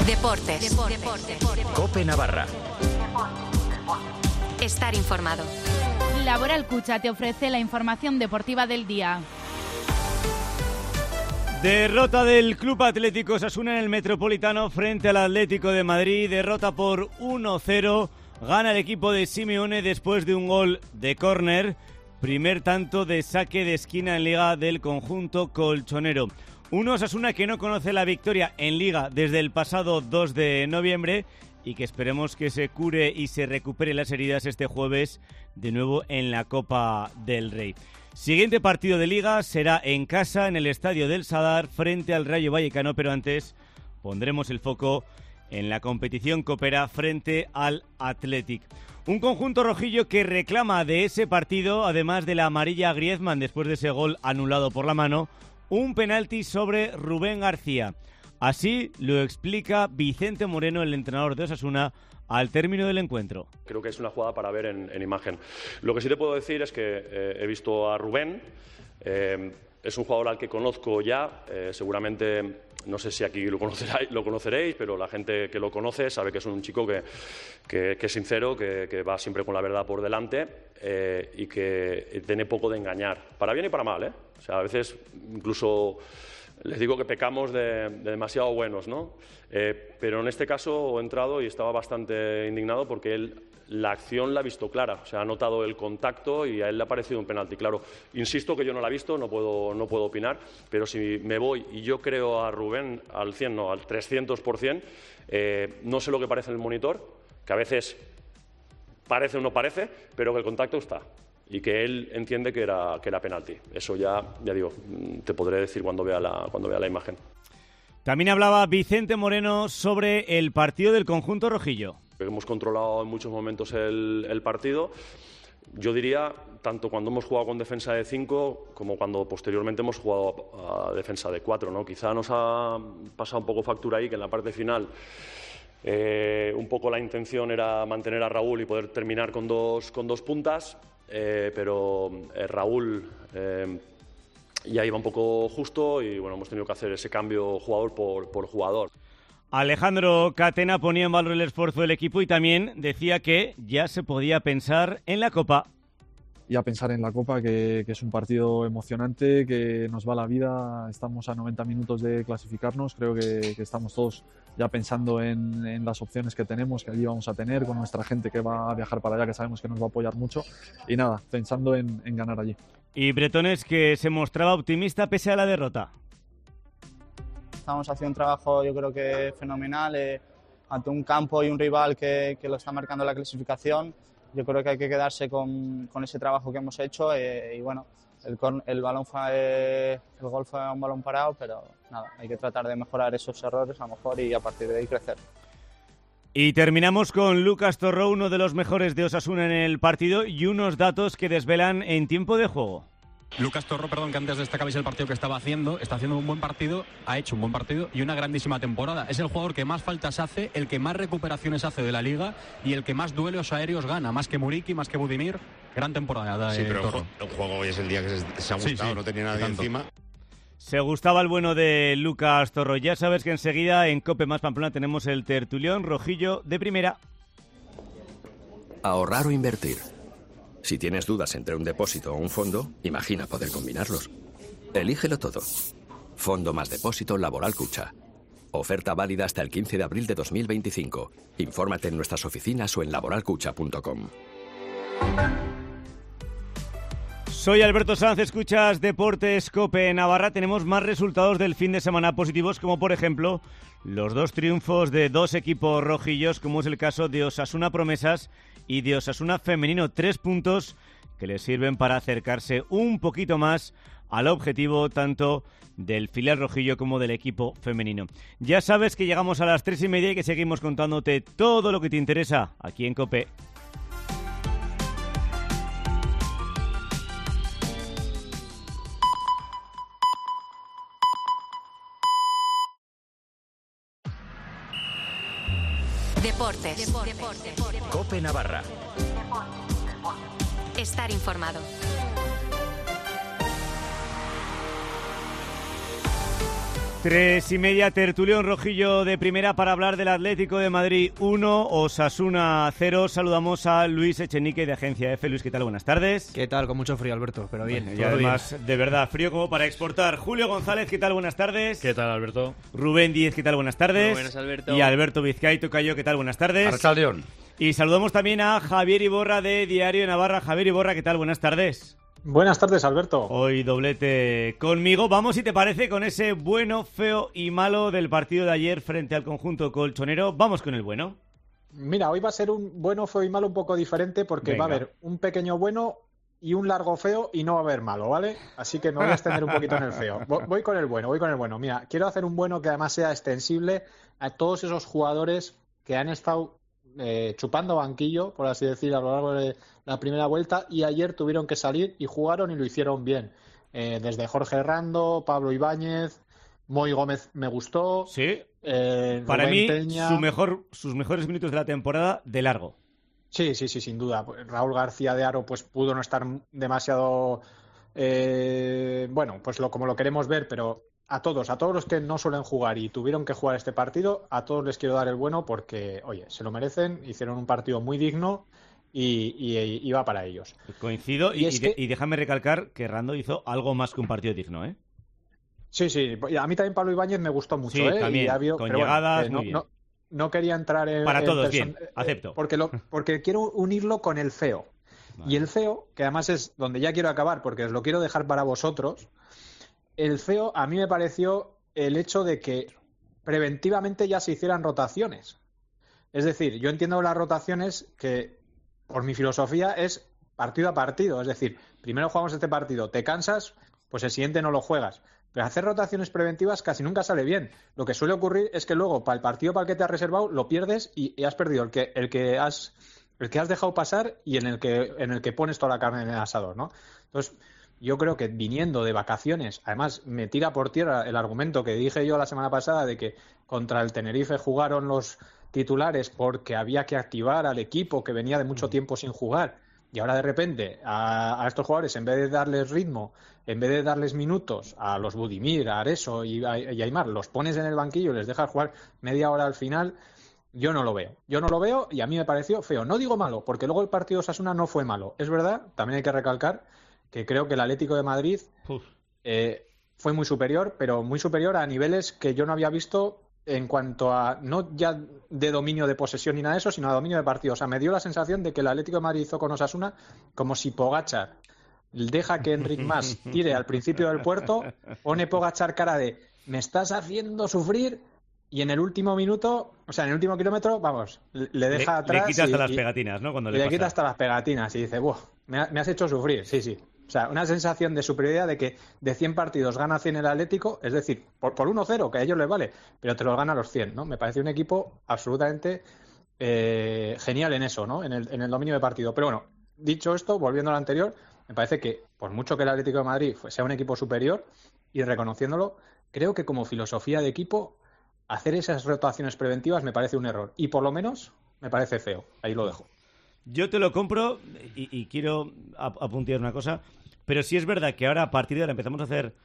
Deportes. COPE Navarra. Estar informado. Laboral Cucha te ofrece la información deportiva del día. Derrota del Club Atlético Osasuna en el Metropolitano frente al Atlético de Madrid. Derrota por 1-0. Gana el equipo de Simeone después de un gol de córner. Primer tanto de saque de esquina en Liga del conjunto colchonero. Un Osasuna que no conoce la victoria en Liga desde el pasado 2 de noviembre y que esperemos que se cure y se recupere las heridas este jueves de nuevo en la Copa del Rey. Siguiente partido de Liga será en casa, en el Estadio del Sadar, frente al Rayo Vallecano, pero antes pondremos el foco en la competición copera frente al Athletic. Un conjunto rojillo que reclama de ese partido, además de la amarilla a Griezmann después de ese gol anulado por la mano, un penalti sobre Rubén García. Así lo explica Vicente Moreno, el entrenador de Osasuna, al término del encuentro. Creo que es una jugada para ver en imagen. Lo que sí te puedo decir es que he visto a Rubén. Es un jugador al que conozco ya. Seguramente, no sé si aquí lo conoceréis, pero la gente que lo conoce sabe que es un chico que es sincero, que va siempre con la verdad por delante y que tiene poco de engañar. Para bien y para mal, ¿eh? O sea, a veces incluso les digo que pecamos de demasiado buenos, ¿no? Pero en este caso he entrado y estaba bastante indignado porque él la acción la ha visto clara, o sea, ha notado el contacto y a él le ha parecido un penalti. Claro, insisto que yo no la he visto, no puedo opinar, pero si me voy y yo creo a Rubén al 100, no, al 300%, no sé lo que parece en el monitor, que a veces parece o no parece, pero que el contacto está. Y que él entiende que era penalti. Eso ya digo, te podré decir cuando vea la imagen. También hablaba Vicente Moreno sobre el partido del conjunto rojillo. Hemos controlado en muchos momentos el partido. Yo diría, tanto cuando hemos jugado con defensa de 5 como cuando posteriormente hemos jugado a defensa de 4, ¿no? Quizá nos ha pasado un poco factura ahí, que en la parte final un poco la intención era mantener a Raúl y poder terminar con dos puntas. Pero Raúl ya iba un poco justo y bueno, hemos tenido que hacer ese cambio jugador por jugador. Alejandro Catena ponía en valor el esfuerzo del equipo y también decía que ya se podía pensar en la Copa. Ya pensar en la Copa, que es un partido emocionante, que nos va la vida. Estamos a 90 minutos de clasificarnos. Creo que estamos todos ya pensando en las opciones que tenemos, que allí vamos a tener, con nuestra gente que va a viajar para allá, que sabemos que nos va a apoyar mucho. Y nada, pensando en ganar allí. Y Bretones, que se mostraba optimista pese a la derrota. Estamos haciendo un trabajo, yo creo que fenomenal, ante un campo y un rival que lo está marcando la clasificación. Yo creo que hay que quedarse con ese trabajo que hemos hecho y bueno, el gol fue un balón parado, pero nada, hay que tratar de mejorar esos errores a lo mejor y a partir de ahí crecer. Y terminamos con Lucas Torró, uno de los mejores de Osasuna en el partido y unos datos que desvelan en tiempo de juego. Lucas Torró, que antes destacabais el partido que estaba haciendo, está haciendo un buen partido, ha hecho un buen partido y una grandísima temporada. Es el jugador que más faltas hace, el que más recuperaciones hace de la Liga y el que más duelos aéreos gana, más que Muriqui, más que Budimir. Gran temporada de Sí, pero Torró. el juego hoy es el día que se ha gustado, no tenía nadie encima. Se gustaba el bueno de Lucas Torró. Ya sabes que enseguida en COPE más Pamplona tenemos el tertulión rojillo de primera. Ahorrar o invertir. Si tienes dudas entre un depósito o un fondo, imagina poder combinarlos. Elígelo todo. Fondo más depósito Laboral Cucha. Oferta válida hasta el 15 de abril de 2025. Infórmate en nuestras oficinas o en laboralcucha.com. Soy Alberto Sanz, escuchas Deportes COPE Navarra. Tenemos más resultados del fin de semana positivos, como por ejemplo los 2 triunfos de 2 equipos rojillos, como es el caso de Osasuna Promesas y de Osasuna Femenino. 3 puntos que les sirven para acercarse un poquito más al objetivo tanto del filial rojillo como del equipo femenino. Ya sabes que llegamos a las 3:30 y que seguimos contándote todo lo que te interesa aquí en COPE. Deportes. COPE Navarra. Estar informado. 3:30, tertulión rojillo de primera para hablar del Atlético de Madrid 1, Osasuna 0. Saludamos a Luis Echenique de Agencia F. Luis, ¿qué tal? Buenas tardes. ¿Qué tal? Con mucho frío, Alberto, pero bien. Bueno, y además, bien. De verdad, frío como para exportar. Julio González, ¿qué tal? Buenas tardes. ¿Qué tal, Alberto? Rubén Díez, ¿qué tal? Buenas tardes. Muy buenas, Alberto. Y Alberto Vizcaíto Cayo, ¿qué tal? Buenas tardes. Archaldeón. Y saludamos también a Javier Iborra de Diario de Navarra. Javier Iborra, ¿qué tal? Buenas tardes. Buenas tardes, Alberto. Hoy doblete conmigo. Vamos, si te parece, con ese bueno, feo y malo del partido de ayer frente al conjunto colchonero. Vamos con el bueno. Mira, hoy va a ser un bueno, feo y malo un poco diferente porque Venga. va a haber un pequeño bueno y un largo feo y no va a haber malo, ¿vale? Así que me voy a extender un poquito en el feo. Voy con el bueno. Mira, quiero hacer un bueno que además sea extensible a todos esos jugadores que han estado chupando banquillo, por así decir, a lo largo de la primera vuelta y ayer tuvieron que salir y jugaron y lo hicieron bien. Desde Jorge Rando, Pablo Ibáñez, Moy Gómez me gustó. Sí, para Rubén mí Peña. sus mejores minutos de la temporada de largo. Sí, sin duda. Raúl García de Haro pues pudo no estar demasiado como lo queremos ver, pero a todos los que no suelen jugar y tuvieron que jugar este partido, a todos les quiero dar el bueno porque, oye, se lo merecen, hicieron un partido muy digno y va para ellos. Coincido y déjame recalcar que Rando hizo algo más que un partido digno, ¿eh? Sí, a mí también Pablo Ibáñez me gustó mucho, sí, también, y ha habido, con pero llegadas, muy bien. No quería entrar en... Para todos, bien, acepto. Porque quiero unirlo con el feo. Vale. Y el feo, que además es donde ya quiero acabar, porque os lo quiero dejar para vosotros, el feo a mí me pareció el hecho de que preventivamente ya se hicieran rotaciones. Es decir, yo entiendo las rotaciones que, por mi filosofía, es partido a partido. Es decir, primero jugamos este partido, te cansas, pues el siguiente no lo juegas. Pero hacer rotaciones preventivas casi nunca sale bien. Lo que suele ocurrir es que luego, para el partido para el que te has reservado, lo pierdes y has perdido el que has dejado pasar y en el que pones toda la carne en el asador, ¿no? Entonces, yo creo que viniendo de vacaciones, además me tira por tierra el argumento que dije yo la semana pasada de que contra el Tenerife jugaron los titulares porque había que activar al equipo que venía de mucho tiempo sin jugar. Y ahora de repente a estos jugadores, en vez de darles ritmo, en vez de darles minutos a los Budimir, a Areso y a Aimar, los pones en el banquillo y les dejas jugar media hora al final, yo no lo veo y a mí me pareció feo. No digo malo, porque luego el partido de Osasuna no fue malo. Es verdad, también hay que recalcar que creo que el Atlético de Madrid fue muy superior, pero muy superior a niveles que yo no había visto en cuanto a, no ya de dominio de posesión ni nada de eso, sino a dominio de partido. O sea, me dio la sensación de que el Atlético de Madrid hizo con Osasuna como si Pogačar deja que Enric Mas tire al principio del puerto, pone Pogačar cara de me estás haciendo sufrir y en el último minuto, o sea, en el último kilómetro, vamos, le deja atrás. Le quita hasta las pegatinas, ¿no? Cuando le quita hasta las pegatinas y dice, me has hecho sufrir, sí. O sea, una sensación de superioridad de que de 100 partidos gana 100 el Atlético, es decir, por 1-0, que a ellos les vale, pero te los gana los 100, ¿no? Me parece un equipo absolutamente genial en eso, ¿no? En el dominio de partido. Pero bueno, dicho esto, volviendo a lo anterior, me parece que, por mucho que el Atlético de Madrid sea un equipo superior, y reconociéndolo, creo que como filosofía de equipo, hacer esas rotaciones preventivas me parece un error. Y por lo menos, me parece feo. Ahí lo dejo. Yo te lo compro y quiero apuntar una cosa, pero si es verdad que ahora a partir de ahora empezamos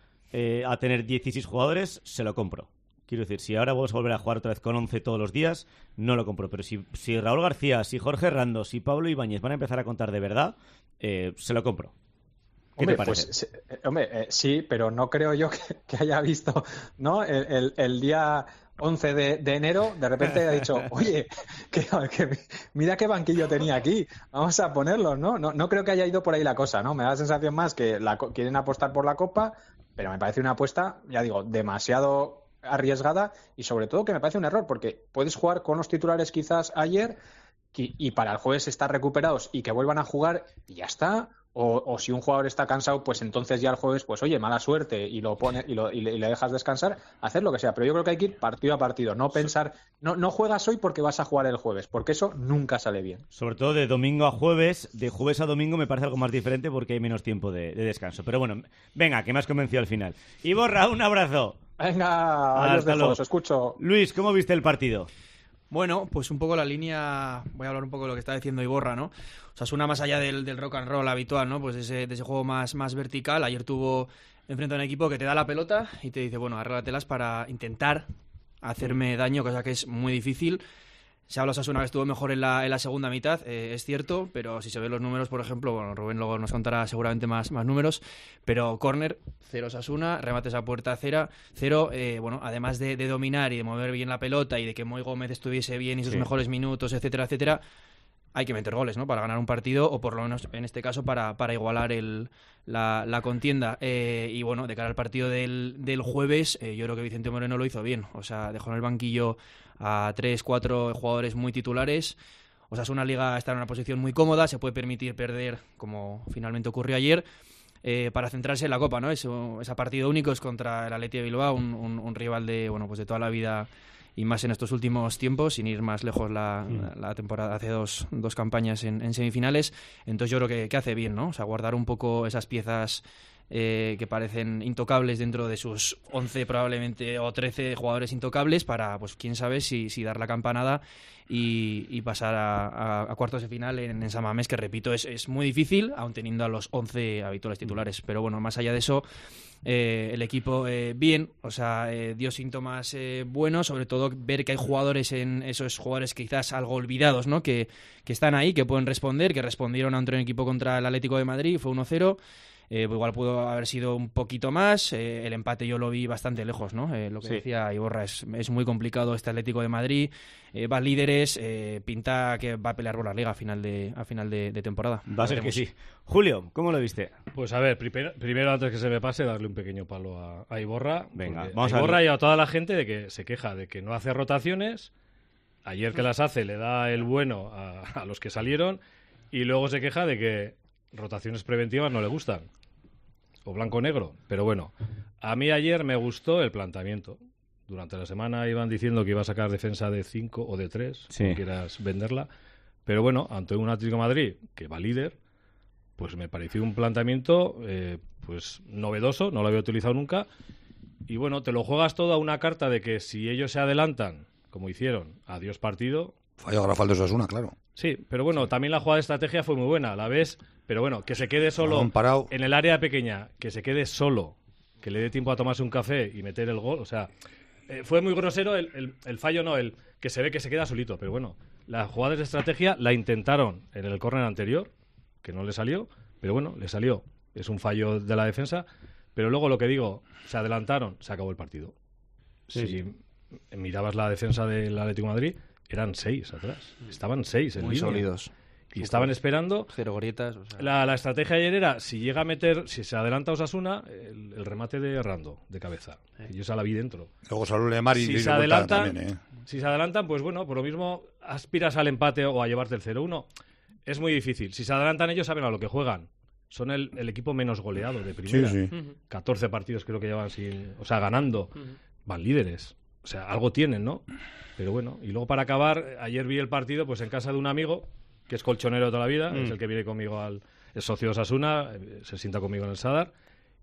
a tener 16 jugadores, se lo compro. Quiero decir, si ahora vamos a volver a jugar otra vez con 11 todos los días, no lo compro. Pero si Raúl García, si Jorge Rando, si Pablo Ibáñez van a empezar a contar de verdad, se lo compro. ¿Qué te parece? Pues, sí, pero no creo yo que haya visto, ¿no? El día 11 de enero, de repente ha dicho, oye, que mira qué banquillo tenía aquí, vamos a ponerlo, ¿no? No creo que haya ido por ahí la cosa, ¿no? Me da la sensación más que quieren apostar por la Copa, pero me parece una apuesta, ya digo, demasiado arriesgada y sobre todo que me parece un error, porque puedes jugar con los titulares quizás ayer y para el jueves estar recuperados y que vuelvan a jugar y ya está. O si un jugador está cansado, pues entonces ya el jueves, pues oye, mala suerte y lo pones y le dejas descansar, hacer lo que sea. Pero yo creo que hay que ir partido a partido, no pensar, no juegas hoy porque vas a jugar el jueves, porque eso nunca sale bien. Sobre todo de domingo a jueves, de jueves a domingo me parece algo más diferente porque hay menos tiempo de descanso. Pero bueno, venga, que me has convencido al final. Iborra, un abrazo. Venga, adiós, os escucho. Luis, ¿cómo viste el partido? Bueno, pues un poco la línea, voy a hablar un poco de lo que está diciendo Iborra, ¿no? O sea, suena más allá del rock and roll habitual, ¿no? Pues de ese juego más vertical. Ayer tuvo enfrenta a un equipo que te da la pelota y te dice, bueno, arréglatelas para intentar hacerme daño, cosa que es muy difícil. Se habla de Osasuna que estuvo mejor en la segunda mitad, es cierto, pero si se ven los números, por ejemplo, bueno, Rubén luego nos contará seguramente más números, pero córner, 0 Osasuna, remates a puerta 0, bueno, además de dominar y de mover bien la pelota y de que Moi Gómez estuviese bien y sus mejores minutos, etcétera, etcétera, hay que meter goles, ¿no? Para ganar un partido o por lo menos en este caso para igualar la contienda. Y bueno, de cara al partido del jueves, yo creo que Vicente Moreno lo hizo bien. O sea, dejó en el banquillo a 3-4 jugadores muy titulares. Osasuna Liga está en una posición muy cómoda, se puede permitir perder, como finalmente ocurrió ayer, para centrarse en la Copa, ¿no? Ese partido único es contra el Athletic de Bilbao, un rival de toda la vida y más en estos últimos tiempos, sin ir más lejos la temporada, hace dos campañas en semifinales. Entonces yo creo que hace bien, ¿no? O sea, guardar un poco esas piezas que parecen intocables dentro de sus 11 probablemente o 13 jugadores intocables para, pues quién sabe si dar la campanada y pasar a cuartos de final en San Mamés, que repito, es muy difícil, aun teniendo a los 11 habituales titulares. Pero bueno, más allá de eso, el equipo bien, o sea, dio síntomas buenos, sobre todo ver que hay jugadores esos jugadores quizás algo olvidados, ¿no? Que están ahí, que pueden responder, que respondieron ante un equipo contra el Atlético de Madrid, fue 1-0. Igual pudo haber sido un poquito más. El empate yo lo vi bastante lejos, ¿no? Lo que decía Iborra, es muy complicado este Atlético de Madrid. Van líderes, pinta que va a pelear por la Liga a final de temporada. Va a ser que sí. Julio, ¿cómo lo viste? Pues a ver, primero antes que se me pase, darle un pequeño palo a Iborra. Venga, vamos a Iborra y a toda la gente de que se queja de que no hace rotaciones. Ayer que las hace le da el bueno a los que salieron y luego se queja de que rotaciones preventivas no le gustan. O blanco-negro, pero bueno, a mí ayer me gustó el planteamiento. Durante la semana iban diciendo que iba a sacar defensa de 5 o de 3, si quieras venderla, pero bueno, ante un Atlético de Madrid que va líder, pues me pareció un planteamiento pues novedoso, no lo había utilizado nunca, y bueno, te lo juegas todo a una carta de que si ellos se adelantan, como hicieron, adiós partido. Falló Rafael de Osasuna, claro. Sí, pero bueno, también la jugada de estrategia fue muy buena, la ves, pero bueno, que se quede solo en el área pequeña, que se quede solo, que le dé tiempo a tomarse un café y meter el gol, o sea, fue muy grosero el fallo, no, el que se ve que se queda solito, pero bueno, las jugadas de estrategia la intentaron en el córner anterior, que no le salió, pero bueno, le salió, es un fallo de la defensa, pero luego lo que digo, se adelantaron, se acabó el partido. Si mirabas la defensa del Atlético de Madrid, eran 6 atrás. Estaban 6 en muy línea. Sólidos. Y estaban esperando. 0 grietas. O sea. La estrategia ayer era, si se adelanta Osasuna, el remate de Rando, de cabeza. Yo esa la vi dentro. Luego salió Lemar y si se adelantan, si se adelantan, pues bueno, por lo mismo aspiras al empate o a llevarte el 0-1. Es muy difícil. Si se adelantan ellos saben a lo que juegan. Son el equipo menos goleado de primera. Sí. 14 partidos creo que llevan ganando. Van líderes. O sea, algo tienen, ¿no? Pero bueno, y luego para acabar, ayer vi el partido pues en casa de un amigo, que es colchonero toda la vida, es el que viene conmigo es socio de Osasuna, se sienta conmigo en el Sadar,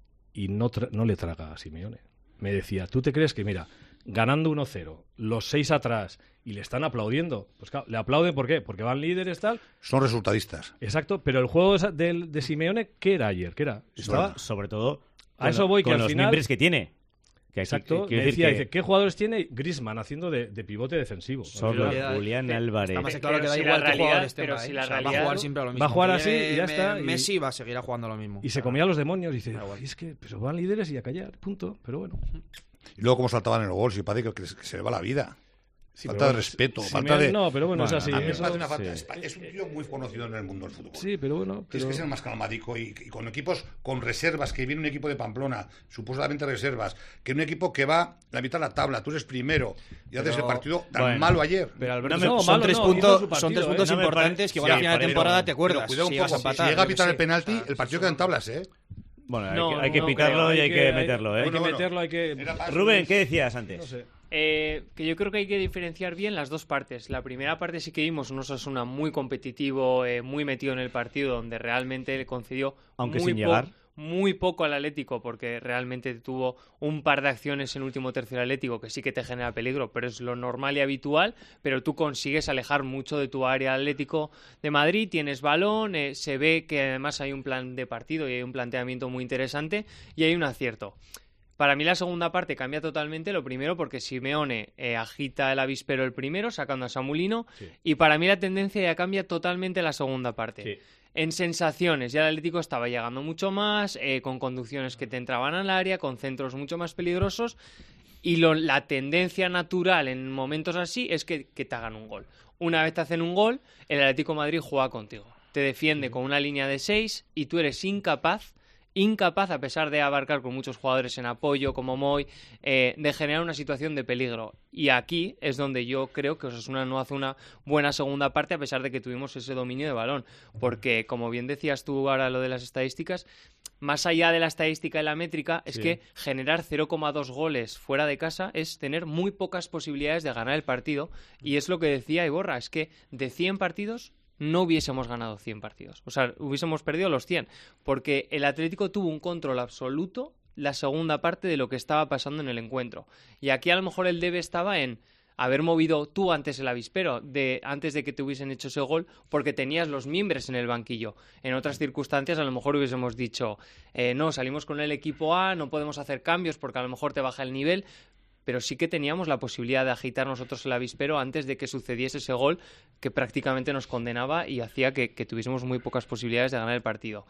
y no le traga a Simeone. Me decía, ¿tú te crees que, mira, ganando 1-0, los 6 atrás, y le están aplaudiendo? Pues claro, le aplauden, ¿por qué? Porque van líderes, tal. Son resultadistas. Exacto, pero el juego de Simeone, ¿qué era ayer? ¿Qué era? Estaba, sobre todo, a eso voy, con que al los final miembros que tiene. Exacto, me decía, dice, ¿qué jugadores tiene Griezmann haciendo de pivote defensivo? Solo Julián Álvarez. Está más claro que da igual qué jugadores tenga, pero si la va a jugar siempre a lo mismo. Va a jugar así y ya está. Messi va a seguir jugando a lo mismo. Y se comía a los demonios y dice, es que pero van líderes y a callar, punto. Pero bueno. Y luego cómo saltaban en el gol, si parece que se le va la vida. Falta de respeto, falta de... No, pero bueno, es así. A mí me parece una falta. Es un tío muy conocido en el mundo del fútbol. Sí, pero bueno... Es que es el más calmadico y con equipos con reservas, que viene un equipo de Pamplona, supuestamente reservas, que un equipo que va la mitad de la tabla, tú eres primero y haces el partido tan malo ayer. Pero Alberto, son 3 puntos importantes que igual a final de temporada te acuerdas. Cuidado un poco, si llega a pitar el penalti, el partido queda en tablas, ¿eh? Bueno, hay que pitarlo y hay que meterlo, ¿eh? Hay que meterlo, hay que... Rubén, ¿qué decías antes? No sé. Que yo creo que hay que diferenciar bien las dos partes. La primera parte sí que vimos un Osasuna muy competitivo, muy metido en el partido, donde realmente le concedió muy poco al Atlético, porque realmente tuvo un par de acciones en último tercio del Atlético que sí que te genera peligro, pero es lo normal y habitual, pero tú consigues alejar mucho de tu área Atlético de Madrid, tienes balón, se ve que además hay un plan de partido y hay un planteamiento muy interesante y hay un acierto. Para mí la segunda parte cambia totalmente, lo primero porque Simeone agita el avispero el primero, sacando a Samulino, y para mí la tendencia ya cambia totalmente la segunda parte. Sí. En sensaciones, ya el Atlético estaba llegando mucho más, con conducciones que te entraban al área, con centros mucho más peligrosos, y la tendencia natural en momentos así es que te hagan un gol. Una vez te hacen un gol, el Atlético de Madrid juega contigo. Te defiende con una línea de 6 y tú eres incapaz, a pesar de abarcar con muchos jugadores en apoyo, como Moy, de generar una situación de peligro. Y aquí es donde yo creo que Osasuna no hace una buena segunda parte, a pesar de que tuvimos ese dominio de balón. Porque, como bien decías tú ahora lo de las estadísticas, más allá de la estadística y la métrica, es que generar 0,2 goles fuera de casa es tener muy pocas posibilidades de ganar el partido. Y es lo que decía Iborra, es que de 100 partidos... no hubiésemos ganado 100 partidos. O sea, hubiésemos perdido los 100. Porque el Atlético tuvo un control absoluto la segunda parte de lo que estaba pasando en el encuentro. Y aquí a lo mejor el debe estaba en haber movido tú antes el avispero, antes de que te hubiesen hecho ese gol, porque tenías los miembros en el banquillo. En otras circunstancias a lo mejor hubiésemos dicho, no, salimos con el equipo A, no podemos hacer cambios porque a lo mejor te baja el nivel... pero sí que teníamos la posibilidad de agitar nosotros el avispero antes de que sucediese ese gol que prácticamente nos condenaba y hacía que tuviésemos muy pocas posibilidades de ganar el partido.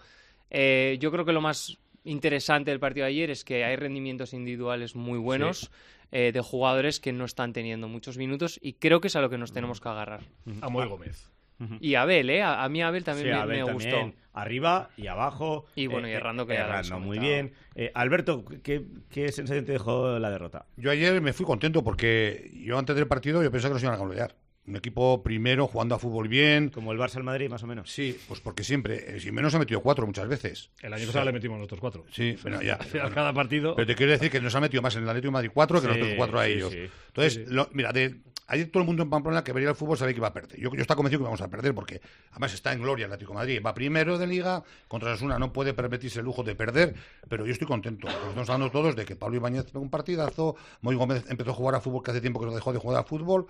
Yo creo que lo más interesante del partido de ayer es que hay rendimientos individuales muy buenos de jugadores que no están teniendo muchos minutos y creo que es a lo que nos tenemos que agarrar. Amoy Gómez. Y Abel, a mí Abel también me gustó. También. Arriba y abajo. Y bueno, y errando que errando muy bien. Alberto, ¿qué sensación te dejó la derrota? Yo ayer me fui contento porque yo antes del partido yo pensaba que nos iban a golear. Un equipo primero jugando a fútbol bien. Como el Barça al Madrid, más o menos. Sí, pues porque siempre. Si menos ha metido 4 muchas veces. El año pasado le metimos nosotros 4. Sí, bueno, ya. A cada partido. Pero te quiero decir que nos ha metido más en el Atlético de Madrid 4 que nosotros 4 a ellos. Sí. Entonces, mira, ayer todo el mundo en Pamplona que veía el fútbol sabía que iba a perder. Yo estaba convencido que vamos a perder porque además está en gloria el Atlético de Madrid. Va primero de Liga, contra Osasuna no puede permitirse el lujo de perder, pero yo estoy contento. Nos estamos hablando todos de que Pablo Ibáñez pegó un partidazo, Moy Gómez empezó a jugar a fútbol que hace tiempo que no dejó de jugar a fútbol.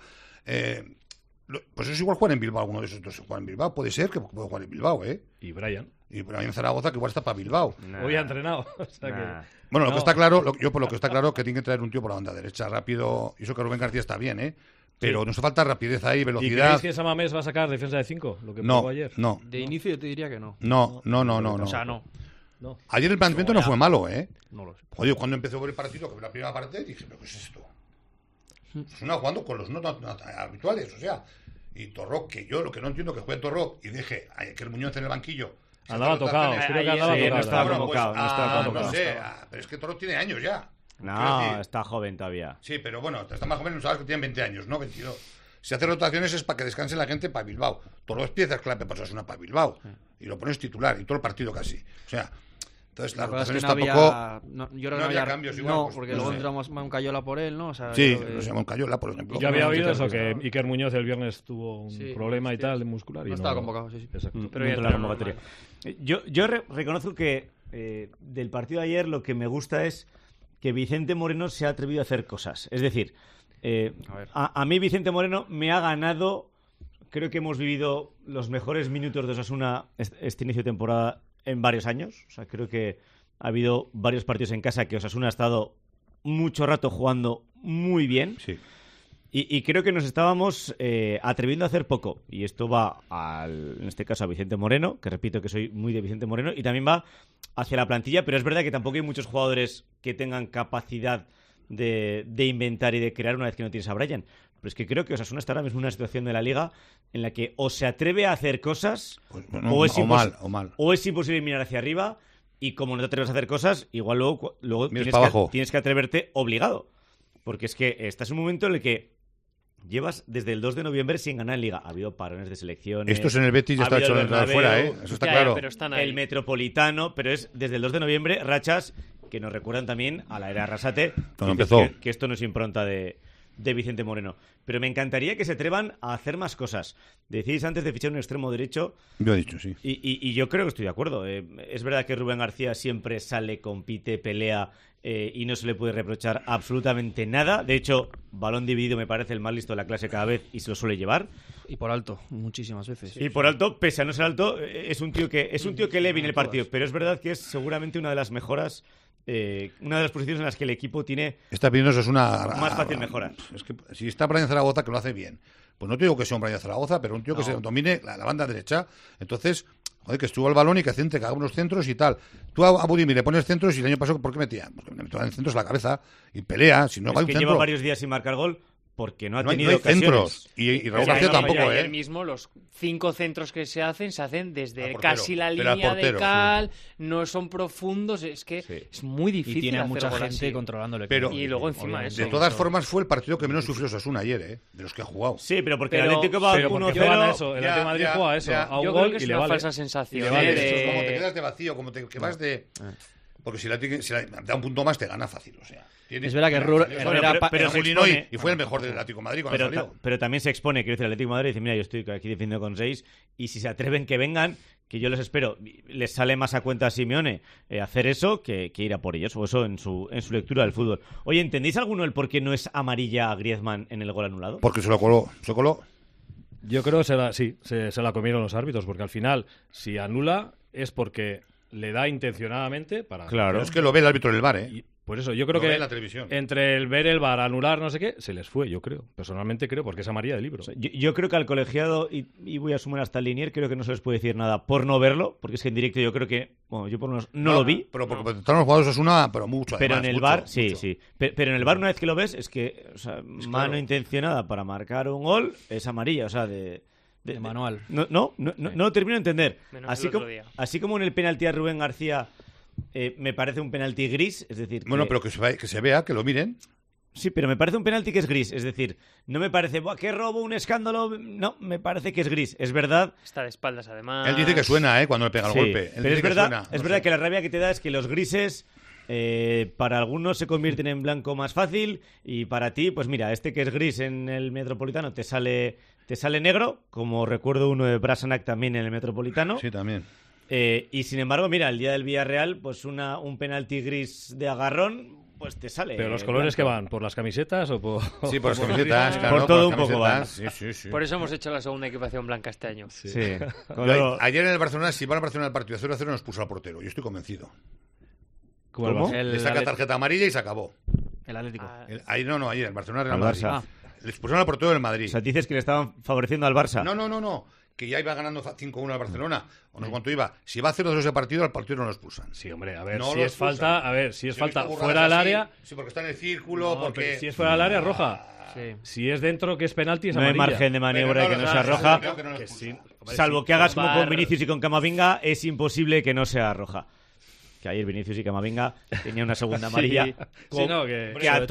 Pues es igual jugar en Bilbao, alguno de esos dos jugar en Bilbao. Puede ser que pueda jugar en Bilbao, ¿eh? Y Brian Zaragoza, que igual está para Bilbao. Hoy ha entrenado. O sea que... Bueno, lo que está claro, por lo que está claro, que tiene que traer un tío por la banda derecha, rápido. Y eso que Rubén García está bien, ¿eh? Pero nos falta rapidez ahí, velocidad. ¿Y creéis que Samamés va a sacar defensa de 5? Lo que probó ayer. No. De inicio yo te diría que no. No. O sea, no. Ayer el planteamiento no fue malo, ¿eh? No lo sé. Oye, cuando empezó el partido, que fue la primera parte, dije, ¿pero qué es esto? Es una jugando con los no habituales, o sea. Y Torroc, que yo lo que no entiendo que juegue Torroc y deje a Iker Muñoz en el banquillo. Andaba tocado, creo que andaba tocado. No estaba convocado. No sé, pero es que Torroc tiene años ya. No, está joven todavía. Sí, pero bueno, está más joven, no sabes que tiene 20 años, ¿no? 22. Si hace rotaciones es para que descanse la gente para Bilbao. Todos los piezas clave para Osasuna para Bilbao. Y lo pones titular y todo el partido casi. O sea, entonces la rotación es que tampoco... yo creo que no había cambios igual. No, pues, porque luego entramos Moncayola por él, ¿no? O sea, sí, Moncayola, por ejemplo. Yo había oído eso, que Iker Muñoz el viernes tuvo un problema y tal de muscular. No estaba convocado, sí. Exacto. Pero la convocatoria. Yo reconozco que del partido de ayer lo que me gusta es que Vicente Moreno se ha atrevido a hacer cosas. Es decir, a mí Vicente Moreno me ha ganado. Creo que hemos vivido los mejores minutos de Osasuna este inicio de temporada en varios años. O sea, creo que ha habido varios partidos en casa que Osasuna ha estado mucho rato jugando muy bien. Sí. Y creo que nos estábamos atreviendo a hacer poco. Y esto va, en este caso, a Vicente Moreno, que repito que soy muy de Vicente Moreno, y también va hacia la plantilla, pero es verdad que tampoco hay muchos jugadores que tengan capacidad de inventar y de crear una vez que no tienes a Brian. Pero es que creo que Osasuna está ahora mismo en una situación de la Liga en la que o se atreve a hacer cosas o es imposible mirar hacia arriba, y como no te atreves a hacer cosas, igual luego tienes que atreverte obligado. Porque es que estás en un momento en el que llevas desde el 2 de noviembre sin ganar en Liga. Ha habido parones de selecciones. Esto es en el Betis, ya está hecho de fuera, ¿eh? Eso está claro. Pero están ahí. El Metropolitano, pero es desde el 2 de noviembre, rachas que nos recuerdan también a la era Arrasate. Cuando empezó. Que esto no es impronta de de Vicente Moreno. Pero me encantaría que se atrevan a hacer más cosas. Decís antes de fichar un extremo derecho. Yo he dicho, sí. Y yo creo que estoy de acuerdo. Es verdad que Rubén García siempre sale, compite, pelea y no se le puede reprochar absolutamente nada. De hecho, balón dividido me parece el más listo de la clase cada vez y se lo suele llevar. Y por alto, muchísimas veces. Y por alto, pese a no ser alto, es un tío que lee bien el partido. Pero es verdad que es seguramente una de las mejoras, una de las posiciones en las que el equipo tiene está pidiendo eso es una más fácil mejora. Es que si está Brian Zaragoza, que lo hace bien, pues no te digo que sea un Brian Zaragoza, pero un tío que se domine la banda derecha. Entonces, joder, que estuvo al balón y que haga unos centros y tal. Tú a Budimir le pones centros y el año pasado, ¿por qué metía? Porque me metían centros a la cabeza y pelea. Si no es va un que centro, lleva varios días sin marcar gol porque no ha no hay tenido ocasiones. centros. Y Raúl García tampoco, ayer mismo los 5 centros que se hacen desde portero, casi la pero línea portero, de cal, no son profundos, es que es muy difícil. Y tiene a hacer mucha gol gente así. controlándole. Pero, y luego encima eso. De todas formas, fue el partido que menos sufrió Osasuna ayer, de los que ha jugado. Sí, pero porque el Atlético va 1-0. El Atlético de Madrid juega eso, a un yo gol creo que y es le una vale. falsa sensación. Como te quedas de vacío, como que vas de... Porque si da un punto más, te gana fácil, o sea. Es verdad que pero Julino y fue el mejor del Atlético de Madrid cuando salió. Pero también se expone, quiero decir, el Atlético de Madrid dice, mira, yo estoy aquí defendiendo con 6 y si se atreven que vengan, que yo les espero, les sale más a cuenta a Simeone hacer eso que ir a por ellos, o eso en su lectura del fútbol. Oye, ¿entendéis alguno el por qué no es amarilla a Griezmann en el gol anulado? Porque se lo coló. Yo creo que se la comieron los árbitros, porque al final, si anula, es porque le da intencionadamente para... Claro. Pero es que lo ve el árbitro en el VAR, Por eso, yo creo Lo ve que en la televisión. entre el ver el VAR, anular, no sé qué, se les fue, yo creo. Personalmente creo, porque es amarilla de libro. O sea, yo creo que al colegiado, y voy a sumar hasta el Linier, creo que no se les puede decir nada por no verlo, porque es que en directo yo creo que, bueno, yo por lo menos no lo vi. Pero porque están los jugadores Osasuna, pero mucho. Pero además, en el mucho, VAR, mucho. sí. Pero en el VAR una vez que lo ves, es que, o sea, mano claro. intencionada para marcar un gol es amarilla, o sea, de manual. No termino de entender. Menos el otro día. Así como en el penalti a Rubén García me parece un penalti gris, es decir... Bueno, pero que se vea, que lo miren. Sí, pero me parece un penalti que es gris, es decir, no me parece, ¡buah, qué robo, un escándalo! No, me parece que es gris, es verdad... Está de espaldas, además. Él dice que suena, cuando le pega el golpe. Pero es verdad que la rabia que te da es que los grises... para algunos se convierten en blanco más fácil y para ti, pues mira, este que es gris en el Metropolitano te sale negro, como recuerdo uno de Brasanac también en el Metropolitano. Sí, también. Y sin embargo, mira, el día del Villarreal, pues un penalti gris de agarrón, pues te sale. Pero los colores que van, ¿por las camisetas o por...? Sí, por las camisetas, claro. Por todo un poco van. Sí. Por eso hemos hecho la segunda equipación blanca este año. Sí. Ayer en el Barcelona, si van al Barcelona el partido 0-0, nos puso al portero. Yo estoy convencido. ¿Cómo? Le saca tarjeta amarilla y se acabó. El Atlético. Ayer, el Barcelona Real Al Madrid. Barça. Les pusieron al portero del Madrid. O sea, dices que le estaban favoreciendo al Barça. No. Que ya iba ganando 5-1 al Barcelona. O no sé cuánto iba. Si va a 0-2 ese partido, al partido no lo expulsan. Sí, hombre, a ver, No si lo es falta, expulsan. fuera del área... Sí, porque está en el círculo, porque... Si es fuera del área, roja. Sí. Si es dentro, que es penalti, es no hay amarilla. margen de maniobra que no sea roja. Salvo que hagas como con Vinicius y con Camavinga, es imposible que no sea roja. Que ayer Vinicius y Camavinga tenían una segunda amarilla. Que a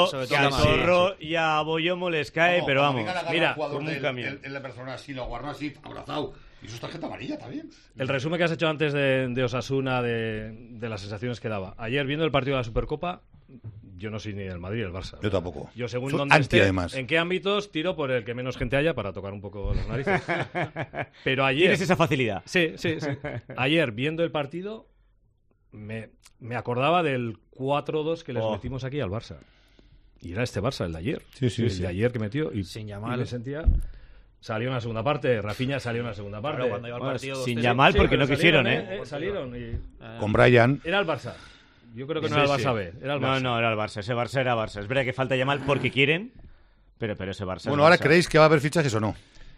Torro y a Boyomo les cae, pero vamos. Mira, como un camión. En la persona así, lo aguarda así, abrazado. Y eso es tarjeta amarilla también. El resumen que has hecho antes de Osasuna, de las sensaciones que daba. Ayer, viendo el partido de la Supercopa, yo no soy ni del Madrid ni del Barça. Yo tampoco. Yo, según soy donde esté, además. en qué ámbitos, tiro por el que menos gente haya para tocar un poco las narices. Pero ayer... ¿Tienes esa facilidad? Sí. Ayer, viendo el partido... Me acordaba del 4-2 que les metimos aquí al Barça. Y era este Barça, el de ayer. El de ayer que metió. Y sin Yamal. Y me sentía... Salió en la segunda parte, Rafinha salió en la segunda parte. Claro, cuando iba al partido sin Yamal, porque no quisieron, salieron. Con Brian. Era el Barça. Yo creo que no era el Barça B. Era el Barça. No, era el Barça. Ese Barça era Barça. Es verdad que falta Yamal porque quieren, pero ese Barça. Bueno, ahora creéis que va a haber fichajes o no.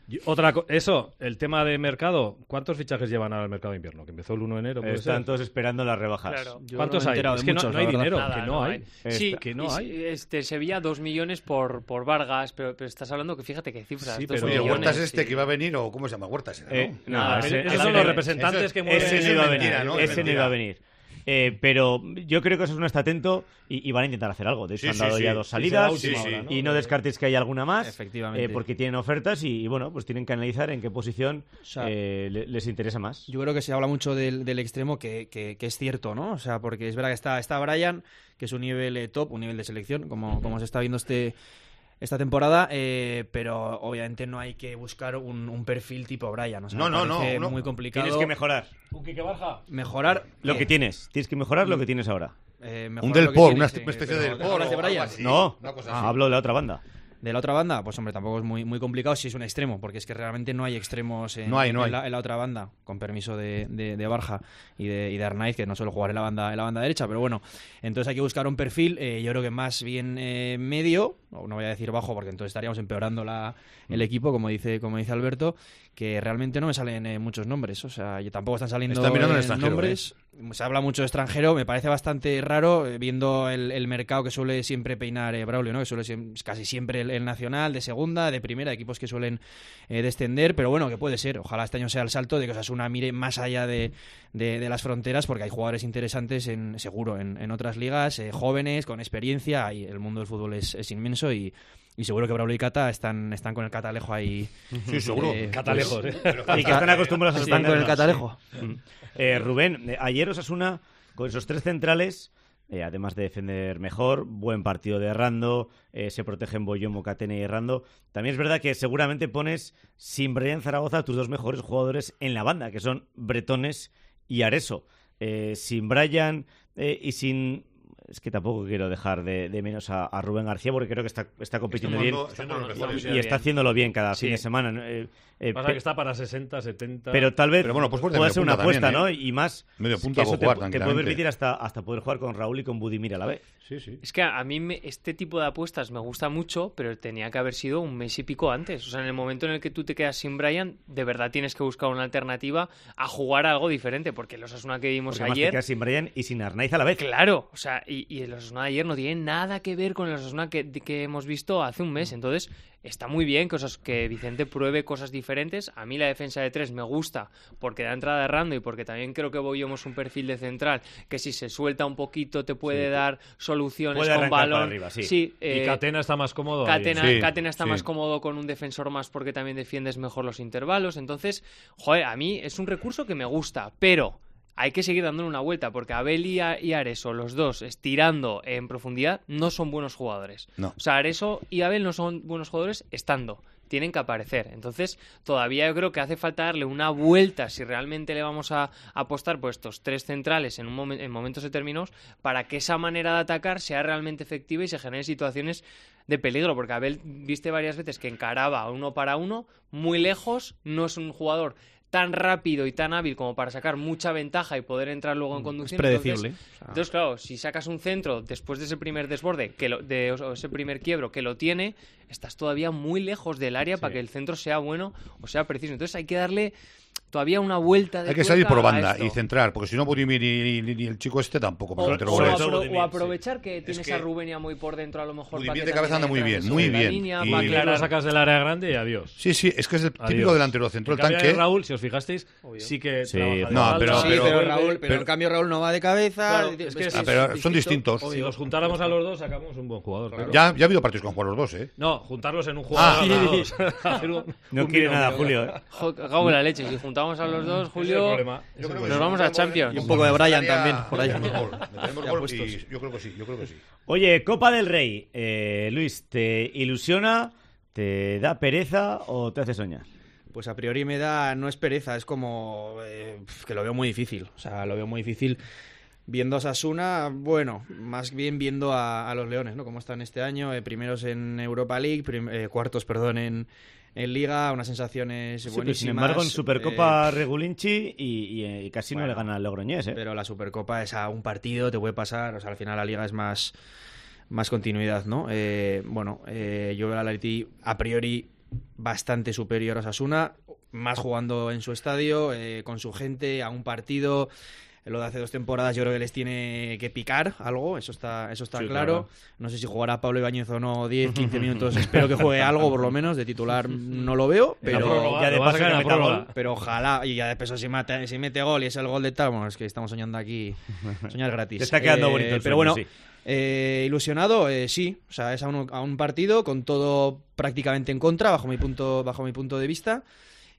El tema de mercado, ¿cuántos fichajes llevan al mercado de invierno? Que empezó el 1 de enero. Están todos esperando las rebajas. Claro. ¿Cuántos hay? Es que no hay dinero, que no hay. Sí, que no hay. Sevilla 2 millones por Vargas, pero estás hablando que fíjate qué cifras. Sí, pero Oye, Huertas que iba a venir, o ¿cómo se llama? Huertas, ¿no? Esos son los representantes que mueven. Ese no iba a venir, Ese no iba a venir. Pero yo creo que Osasuna está atento y van a intentar hacer algo. De hecho, han dado ya 2 salidas y no descartéis que haya alguna más. Efectivamente. Porque tienen ofertas y bueno, pues tienen que analizar en qué posición les interesa más. Yo creo que se habla mucho del extremo que es cierto, ¿no? O sea, porque es verdad que está Brian, que es un nivel top, un nivel de selección, como se está viendo esta temporada, pero obviamente no hay que buscar un perfil tipo Brian. O sea, no. Muy complicado. Tienes que mejorar. ¿Un Quique Barja? Mejorar lo que tienes. Tienes que mejorar lo que tienes ahora. Un Del Por, una especie de Del Por. No, hablo de la otra banda. De la otra banda, pues hombre, tampoco es muy complicado si es un extremo, porque es que realmente no hay extremos en la otra banda, con permiso de Barja y de Arnaiz, que no suele jugar en la banda derecha, pero bueno, entonces hay que buscar un perfil, yo creo que más bien medio, no voy a decir bajo, porque entonces estaríamos empeorando el equipo, como dice Alberto, que realmente no me salen muchos nombres, o sea, tampoco están saliendo nombres. Se habla mucho de extranjero, me parece bastante raro, viendo el mercado que suele siempre peinar Braulio, ¿no? Que suele ser casi siempre el nacional, de segunda, de primera, equipos que suelen descender, pero bueno, que puede ser. Ojalá este año sea el salto de que Osasuna mire más allá de las fronteras, porque hay jugadores interesantes seguro en otras ligas, jóvenes, con experiencia, y el mundo del fútbol es inmenso y seguro que Braulio y Cata están con el catalejo ahí. Sí, seguro. Catalejos, Y que están acostumbrados a están con el catalejo. Rubén, ayer Osasuna, con esos 3 centrales, además de defender mejor, buen partido de Errando, se protegen Boyón, Mocatena y Errando. También es verdad que seguramente pones sin Brian Zaragoza a tus 2 mejores jugadores en la banda, que son Bretones y Areso. Sin Brian y sin... Es que tampoco quiero dejar de menos a Rubén García, porque creo que está compitiendo bien y está haciéndolo bien cada fin de semana. Pasa que está para 60, 70... Pero tal vez pues puede ser una apuesta, ¿no? Y más medio punta que eso jugar, te puede permitir hasta poder jugar con Raúl y con Budimir a la vez. Sí. Es que a mí este tipo de apuestas me gusta mucho, pero tenía que haber sido un mes y pico antes. O sea, en el momento en el que tú te quedas sin Brian, de verdad tienes que buscar una alternativa a jugar algo diferente, porque los Osasuna que vimos porque ayer... te quedas sin Brian y sin Arnaiz a la vez. Claro, o sea, y el Osasuna de ayer no tiene nada que ver con el Osasuna que hemos visto hace un mes. Entonces, está muy bien que Vicente pruebe cosas diferentes. A mí la defensa de 3 me gusta porque da entrada errando y porque también creo que Boyón es un perfil de central que si se suelta un poquito te puede dar soluciones con balón. Arriba, y Catena está más cómodo. Catena está más cómodo con un defensor más porque también defiendes mejor los intervalos. Entonces, a mí es un recurso que me gusta, pero hay que seguir dándole una vuelta, porque Abel y Areso, los dos, estirando en profundidad, no son buenos jugadores. No. O sea, Areso y Abel no son buenos jugadores estando. Tienen que aparecer. Entonces, todavía yo creo que hace falta darle una vuelta si realmente le vamos a apostar por estos 3 centrales en momentos determinados, para que esa manera de atacar sea realmente efectiva y se generen situaciones de peligro, porque Abel viste varias veces que encaraba 1 para 1, muy lejos, no es un jugador tan rápido y tan hábil como para sacar mucha ventaja y poder entrar luego en conducción. Es predecible. Entonces, claro, si sacas un centro después de ese primer desborde, o ese primer quiebro que lo tiene, estás todavía muy lejos del área para que el centro sea bueno o sea preciso. Entonces hay que darle todavía una vuelta de hay que salir por banda y centrar, porque si no Budimir ni el chico este tampoco. O aprovechar que tienes a Rubén y a Muy por dentro, a lo mejor. Budimir de cabeza anda muy bien. Y lo sacas del área grande y adiós. Sí, es que es el típico delantero centro. El tanque. Raúl, si os fijasteis, sí que pero en cambio Raúl no va de cabeza. Pero son distintos. Si los juntáramos a los dos, sacamos un buen jugador. Claro. Ya ha habido partidos con jugar los dos, ¿eh? No, juntarlos en un jugador. No quiere nada, Julio. Cago en la leche. Si juntamos a los dos, Julio, nos vamos a Champions. Y un poco de Brian también, por ahí. Yo creo que sí. Oye, Copa del Rey. Luis, ¿te ilusiona, te da pereza o te hace soñar? Pues a priori no es pereza, es como que lo veo muy difícil. O sea, lo veo muy difícil viendo a Osasuna, bueno, más bien viendo a los Leones, ¿no? Cómo están este año, primeros en Europa League, cuartos, en Liga, unas sensaciones buenísimas. Sin embargo, en Supercopa Regulinchi y casi no le gana al Logroñés, ¿eh? Pero la Supercopa es a un partido, te puede pasar, o sea, al final la Liga es más continuidad, ¿no? Yo veo al Atleti a priori bastante superior a Osasuna, más jugando en su estadio, con su gente, a un partido. Lo de hace 2 temporadas yo creo que les tiene que picar algo, eso está claro. No sé si jugará Pablo Ibáñez o no 10, 15 minutos, espero que juegue algo por lo menos, de titular no lo veo, pero ya de paso que meta gol. Pero ojalá, y ya de peso si mete gol y es el gol de tal, bueno, es que estamos soñando aquí, soñar gratis. Te está quedando bonito el pero sueño, bueno, sí. Ilusionado, sí, o sea, es a un partido con todo prácticamente en contra, bajo mi punto de vista.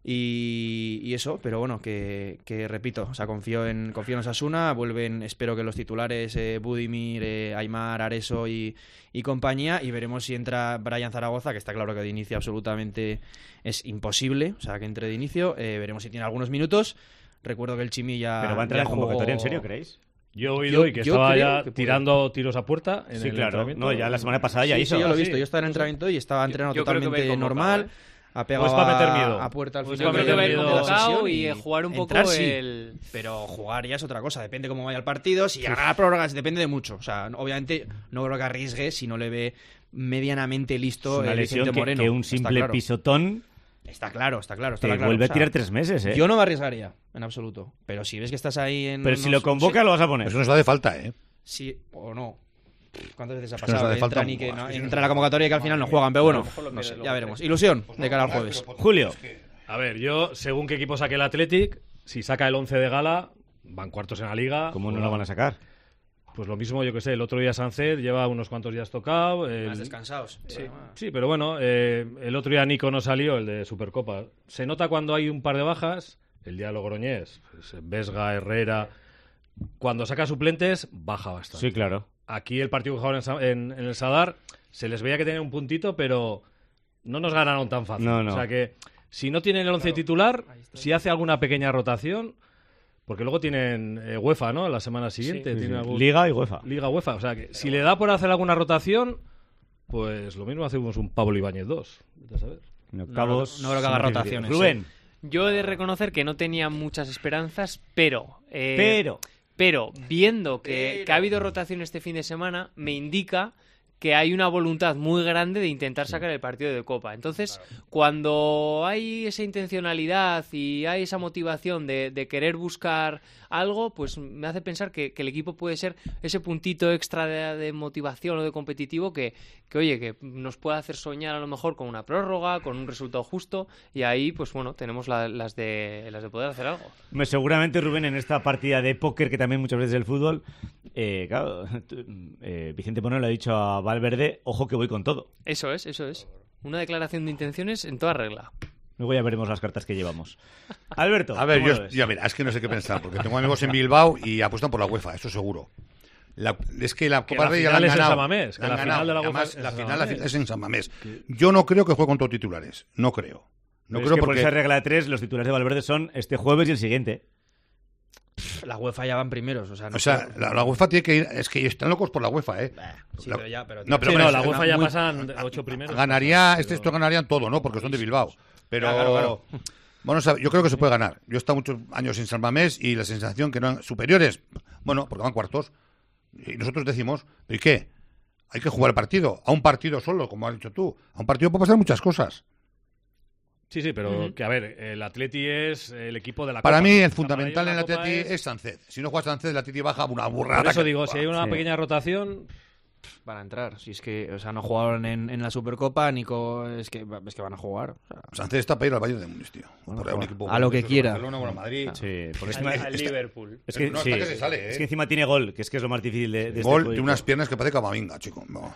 Y eso, pero bueno, que repito, o sea, confío en Osasuna, vuelven, espero que los titulares Budimir, Aimar, Areso y compañía, y veremos si entra Brian Zaragoza, que está claro que de inicio absolutamente es imposible, o sea, que entre de inicio, veremos si tiene algunos minutos. Recuerdo que el Chimi ya... ¿Pero va a entrar en convocatoria, en serio, creéis? Yo he oído que estaba ya tirando tiros a puerta en el entrenamiento. No, ya la semana pasada ya hizo. Sí, yo lo he visto, yo estaba en entrenamiento y estaba entrenando totalmente normal. Ha pegado pues para meter miedo. A puerta al pues final. Yo creo que va a ir convocado y jugar un poco Pero jugar ya es otra cosa, depende cómo vaya el partido. Si llega a prórrogas, depende de mucho. O sea, obviamente no creo que arriesgue si no le ve medianamente listo una lesión Vicente Moreno. Que un simple pisotón... Está claro. Te vuelve a tirar 3 meses, ¿eh? Yo no me arriesgaría, en absoluto. Pero si ves que estás ahí en... Pero si lo convoca, lo vas a poner. Eso nos da de falta, ¿eh? Sí o no. ¿Cuántas veces ha pasado? Entran y que no, entra en la convocatoria y que al final no juegan, pero bueno, no sé, ya veremos. Ilusión de cara al jueves. Julio. A ver, yo, según qué equipo saque el Athletic, si saca el 11 de gala, van cuartos en la Liga. ¿Cómo no lo van a sacar? Pues lo mismo, yo que sé, el otro día Sánchez lleva unos cuantos días tocado. Más descansados. Sí, pero bueno, el otro día Nico no salió, el de Supercopa. Se nota cuando hay un par de bajas, el día de Logroñés, pues, Vesga, Herrera... Cuando saca suplentes, baja bastante. Sí, claro. Aquí el partido que jugaron en el Sadar se les veía que tenían un puntito, pero no nos ganaron tan fácil. No. O sea que si no tienen el 11 titular, si hace alguna pequeña rotación, porque luego tienen UEFA, ¿no? La semana siguiente. Sí. Tienen Liga y UEFA. Liga UEFA. O sea que si le da por hacer alguna rotación, pues lo mismo hacemos un Pablo Ibáñez 2. ¿A saber? No creo que haga rotaciones. Rubén. Yo he de reconocer que no tenía muchas esperanzas, pero viendo que ha habido rotación este fin de semana, me indica que hay una voluntad muy grande de intentar sacar el partido de Copa. Entonces, cuando hay esa intencionalidad y hay esa motivación de querer buscar algo, pues me hace pensar que el equipo puede ser ese puntito extra de motivación o de competitivo que nos puede hacer soñar a lo mejor con una prórroga, con un resultado justo, y ahí, pues bueno, tenemos las de poder hacer algo. Seguramente, Rubén, en esta partida de póker, que también muchas veces es el fútbol, claro, Vicente Moreno le ha dicho a Valverde, ojo que voy con todo. Eso es. Una declaración de intenciones en toda regla. Luego ya veremos las cartas que llevamos. Alberto. A ver, mira, es que no sé qué pensar, porque tengo amigos en Bilbao y apuestan por la UEFA, eso seguro. Es que la Copa Rey ya la han ganado. La final de la UEFA es en San Mamés. Yo no creo que juegue con todos titulares. No creo. No creo porque por esa regla de 3, los titulares de Valverde son este jueves y el siguiente. La UEFA ya van primeros, la UEFA tiene que ir. Es que están locos por la UEFA, ¿eh? Sí, la UEFA ya pasan 8 primeros. Estos ganarían todo, ¿no? Porque son de Bilbao. Pero claro. Bueno, yo creo que se puede ganar. Yo he estado muchos años en San Mamés y la sensación que no eran superiores. Bueno, porque van cuartos. Y nosotros decimos, ¿pero y qué? Hay que jugar el partido. A un partido solo, como has dicho tú. A un partido puede pasar muchas cosas. Sí, pero que a ver, el Atleti es el equipo de la Para Copa. mí el fundamental en el Atleti es Sánchez. Si no juega Sánchez, el Atleti baja una burrada. Por eso digo, si hay una pequeña rotación... Van a entrar. Si es que, no jugaron en la Supercopa, Nico, es que van a jugar. Sánchez está para ir al Bayern de Múnich, tío. Un equipo a lo que quiera. Barcelona, Madrid. Sí, al Liverpool. Es que encima tiene gol, que es lo más difícil de gol este de unas piernas que parece Camavinga, chico. No.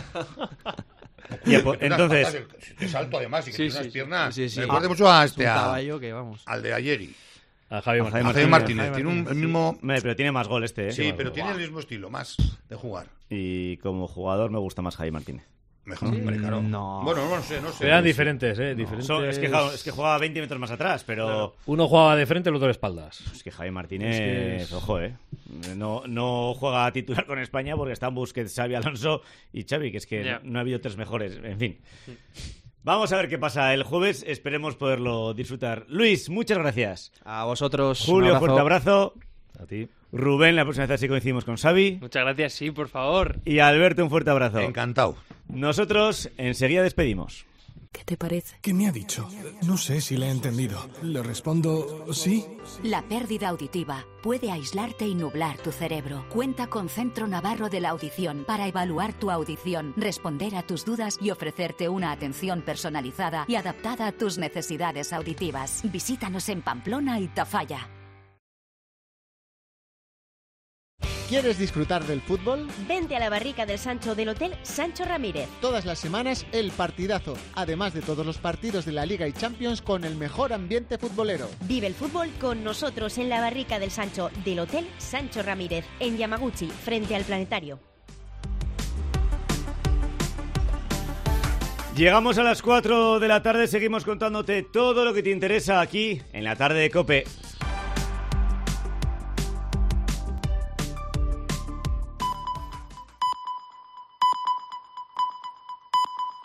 Entonces, de salto además y que tiene unas piernas. Me recuerda mucho a caballo que vamos. al de Ayeri. A Javier Martínez. Tiene el mismo. Pero tiene más gol ¿eh? Sí, pero tiene el mismo estilo, más de jugar. Y como jugador me gusta más Javier Martínez. Mejor, hombre, claro. No. Bueno, no sé. Eran diferentes, diferentes. Es que jugaba 20 metros más atrás, pero... Claro. Uno jugaba de frente, el otro de espaldas. Es que Javi Martínez, ojo, no juega a titular con España porque están Busquets, Xavi Alonso y Xavi, que es que no ha habido 3 mejores. En fin. Vamos a ver qué pasa el jueves. Esperemos poderlo disfrutar. Luis, muchas gracias. A vosotros. Julio, fuerte abrazo. A ti. Rubén, la próxima vez sí coincidimos con Xavi. Muchas gracias, sí, por favor. Y Alberto, un fuerte abrazo. Encantado. Nosotros enseguida despedimos. ¿Qué te parece? ¿Qué me ha dicho? No sé si le he entendido. Le respondo sí. La pérdida auditiva puede aislarte y nublar tu cerebro. Cuenta con Centro Navarro de la Audición para evaluar tu audición, responder a tus dudas y ofrecerte una atención personalizada y adaptada a tus necesidades auditivas. Visítanos en Pamplona y Tafalla. ¿Quieres disfrutar del fútbol? Vente a la barrica del Sancho del Hotel Sancho Ramírez. Todas las semanas el partidazo, además de todos los partidos de la Liga y Champions con el mejor ambiente futbolero. Vive el fútbol con nosotros en la barrica del Sancho del Hotel Sancho Ramírez, en Yamaguchi, frente al Planetario. Llegamos a las 4 de la tarde, seguimos contándote todo lo que te interesa aquí en la tarde de COPE.